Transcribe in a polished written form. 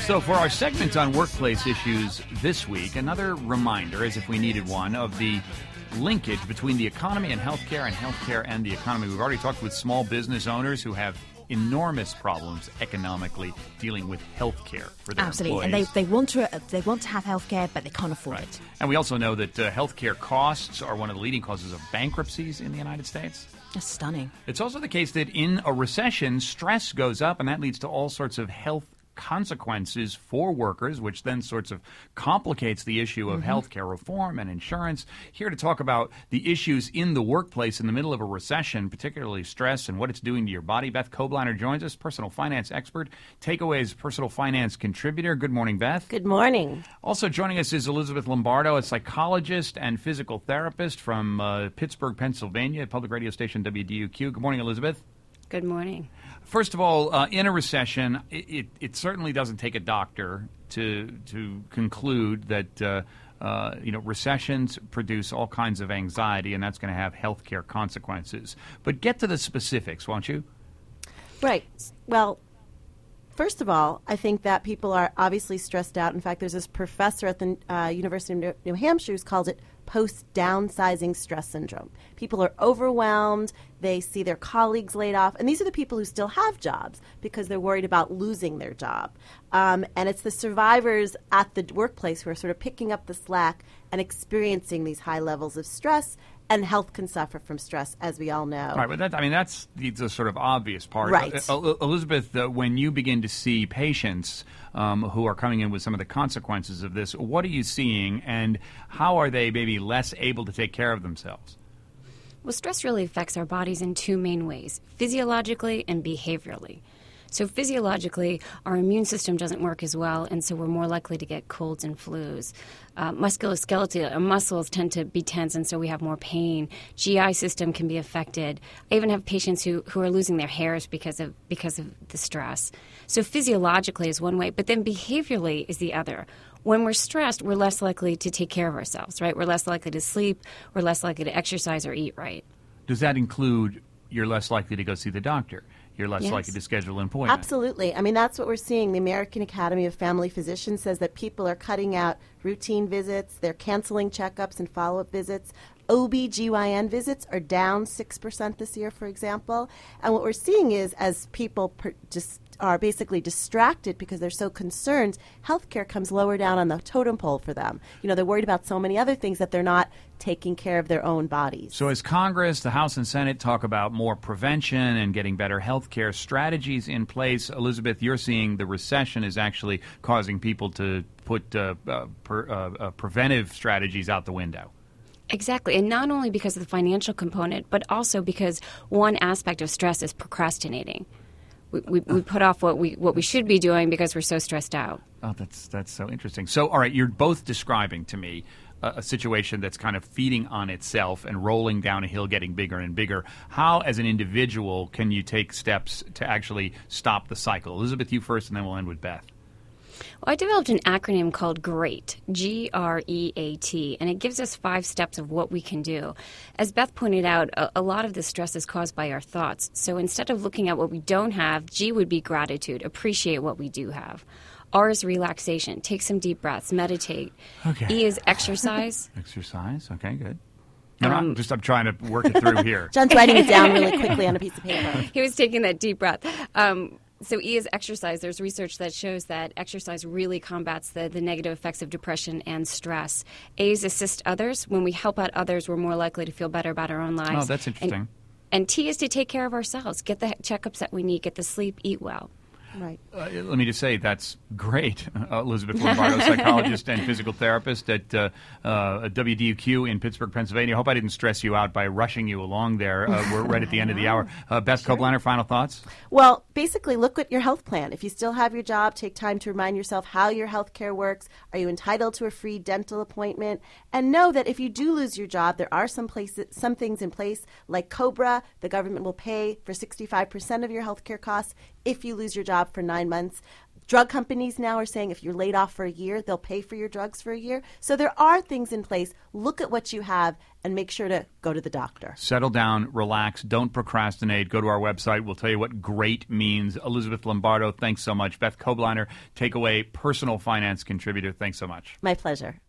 So for our segment on workplace issues this week, another reminder, as if we needed one, of the linkage between the economy and healthcare and the economy. We've already talked with small business owners who have enormous problems economically dealing with healthcare for their Absolutely, employees. and they want to have healthcare, but they can't afford it. And we also know that healthcare costs are one of the leading causes of bankruptcies in the United States. That's stunning. It's also the case that in a recession, stress goes up, and that leads to all sorts of health consequences for workers, which then sorts of complicates the issue of healthcare reform and insurance. Here to talk about the issues in the workplace in the middle of a recession, particularly stress and what it's doing to your body, Beth Kobliner joins us, personal finance expert, Takeaway's personal finance contributor. Good morning, Beth. Good morning. Also joining us is Elizabeth Lombardo, a psychologist and physical therapist from Pittsburgh, Pennsylvania, public radio station WDUQ. Good morning, Elizabeth. Good morning. First of all, in a recession, it certainly doesn't take a doctor to conclude that recessions produce all kinds of anxiety, and that's going to have healthcare consequences. But get to the specifics, won't you? Right. Well, first of all, I think that people are obviously stressed out. In fact, there's this professor at the University of New Hampshire who's called it post-downsizing stress syndrome. People are overwhelmed. They see their colleagues laid off. And these are the people who still have jobs because they're worried about losing their job. And it's the survivors at the workplace who are sort of picking up the slack and experiencing these high levels of stress. And health can suffer from stress, as we all know. Right, but that's the sort of obvious part. Right. Elizabeth, when you begin to see patients who are coming in with some of the consequences of this, what are you seeing, and how are they maybe less able to take care of themselves? Well, stress really affects our bodies in two main ways, physiologically and behaviorally. So physiologically, our immune system doesn't work as well, and so we're more likely to get colds and flus. Musculoskeletal, our muscles tend to be tense, and so we have more pain. GI system can be affected. I even have patients who are losing their hairs because of the stress. So physiologically is one way, but then behaviorally is the other. When we're stressed, we're less likely to take care of ourselves, right? We're less likely to sleep. We're less likely to exercise or eat right. Does that include you're less likely to go see the doctor? You're less likely to schedule an appointment. Absolutely. I mean, that's what we're seeing. The American Academy of Family Physicians says that people are cutting out routine visits. They're canceling checkups and follow-up visits. OB/GYN visits are down 6% this year, for example. And what we're seeing is as people just are basically distracted because they're so concerned, healthcare comes lower down on the totem pole for them. You know, they're worried about so many other things that they're not taking care of their own bodies. So as Congress, the House and Senate talk about more prevention and getting better healthcare strategies in place, Elizabeth, you're seeing the recession is actually causing people to put preventive strategies out the window. Exactly, and not only because of the financial component, but also because one aspect of stress is procrastinating. We put off what we should be doing because we're so stressed out. Oh, that's so interesting. So, all right, you're both describing to me a situation that's kind of feeding on itself and rolling down a hill, getting bigger and bigger. How, as an individual, can you take steps to actually stop the cycle? Elizabeth, you first, and then we'll end with Beth. Well, I developed an acronym called GREAT, G-R-E-A-T, and it gives us 5 steps of what we can do. As Beth pointed out, a lot of the stress is caused by our thoughts. So instead of looking at what we don't have, G would be gratitude, appreciate what we do have. R is relaxation, take some deep breaths, meditate. Okay. E is exercise. Exercise, okay, good. No, I'm trying to work it through here. John's writing it down really quickly on a piece of paper. He was taking that deep breath. So E is exercise. There's research that shows that exercise really combats the negative effects of depression and stress. A is assist others. When we help out others, we're more likely to feel better about our own lives. Oh, that's interesting. And T is to take care of ourselves, get the checkups that we need, get the sleep, eat well. Right. Let me just say that's great. Elizabeth Lombardo, psychologist and physical therapist at WDUQ in Pittsburgh, Pennsylvania. I hope I didn't stress you out by rushing you along there. We're right at the end of the hour. Beth Kobliner, final thoughts? Well, basically, look at your health plan. If you still have your job, take time to remind yourself how your health care works. Are you entitled to a free dental appointment? And know that if you do lose your job, there are some things in place like COBRA. The government will pay for 65% of your health care costs if you lose your job for 9 months. Drug companies now are saying if you're laid off for a year, they'll pay for your drugs for a year. So there are things in place. Look at what you have and make sure to go to the doctor. Settle down, relax, don't procrastinate. Go to our website. We'll tell you what great means. Elizabeth Lombardo, thanks so much. Beth Kobliner, Takeaway personal finance contributor, thanks so much. My pleasure.